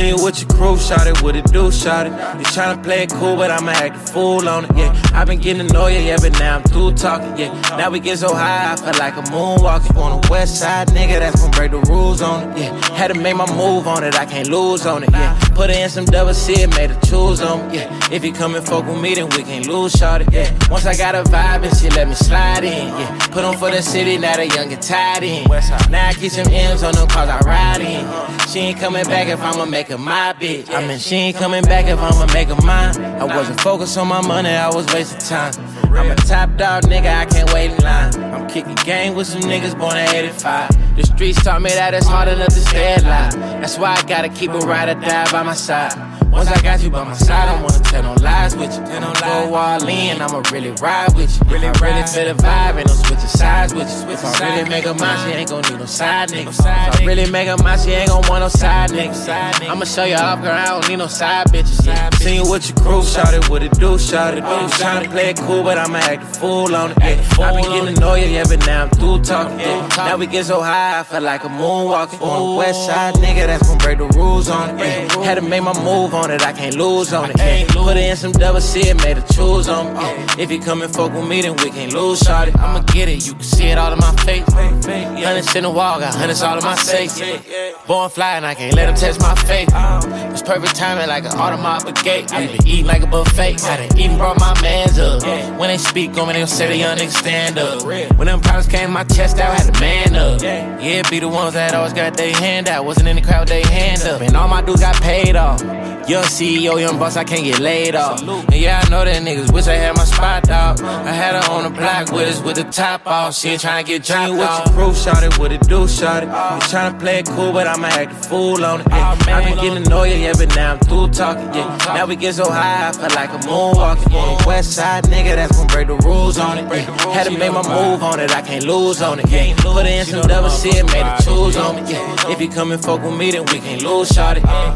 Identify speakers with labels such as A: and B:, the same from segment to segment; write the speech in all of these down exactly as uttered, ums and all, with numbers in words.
A: Seen you with your crew, shot it, what it do, shot it. You tryna play it cool, but I'ma act a fool on it, yeah. I been getting to know you, yeah, but now I'm through talking, yeah. Now we get so high, I feel like a moonwalker. On the west side, nigga, that's gon' break the rules on it, yeah. Had to make my move on it, I can't lose on it, yeah. Put her in some double C, made her choose on me, yeah. If you come and fuck with me, then we can't lose, shot it, yeah. Once I got a vibe and she let me slide in, yeah. Put on for the city, now the young get tied in. Now I keep some M's on them cause I ride in. She ain't coming back if I'ma make her my bitch. I mean, she ain't coming back if I'ma make her mine. I wasn't focused on my money, I was wasting time. I'm a top dog, nigga, I can't wait in line. I'm kicking game with some niggas born in eighty-five. The streets taught me that it's hard enough to stay alive. That's why I gotta keep a ride or die by my side. Once I got you by my side, I don't wanna tell no lies with you. Tell no lies. Go all in, I'ma really ride with you. Really, really feel the vibe, ain't no switching sides with you. If I really make her mine, she ain't gon' need no side niggas. If I really make her mine, she ain't gon' want no side niggas. I'ma show you off, girl, I don't need no side bitches. Yeah. Seen you with your crew, shot it, what it do, shot it. You tryna play it cool, but I'ma act a fool on it. Yeah. I been getting to know you, yeah, but now I'm through talking. Yeah. Now we get so high, I feel like a moonwalker. On the west side, nigga, that's gon' break the rules on it. Yeah. Had to make my move on it, I can't lose on it. Yeah. Put her in some double C, made her choose on me. Yeah. If you come and fuck with me, then we can't lose, shawty. I'ma get it, you can see it all in my face. Hundreds in the wall, got hundreds all in my safe. Born fly and I can't let them test my faith. It's perfect timing like an automatic gate. I been eating like a buffet. I done even brought my mans up. When they speak on me, they gon' say the young niggas stand up. When them problems came my chest out, I had to man up. Yeah, be the ones that always got their hand out. Wasn't in the crowd, they hand up. And all my dudes got paid off. Young C E O, young boss, I can't get laid off. And yeah, I know that niggas wish I had my spot, dog. I had her on the block with us with the top off. She ain't tryna get dropped with your crew, shot it, what it do, shot it. You tryna play it cool, but I'ma act a fool on it, yeah. I been getting to know you, yeah, but now I'm through talking, yeah. Now we get so high, I feel like a moonwalker. On the west side, nigga, that's gon' break the rules on it, yeah. Had to make my move on it, I can't lose on it, yeah. Put her in some double C, made her choose on me, yeah. If you come and fuck with me, then we can't lose, shot it, yeah.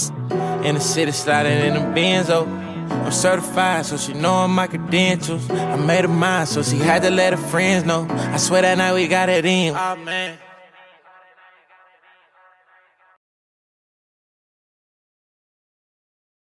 A: In the city, sliding in the Benzo. I'm certified, so she know all my credentials. I made her mine, so she had to let her friends know. I swear that night we got it in. Oh, man.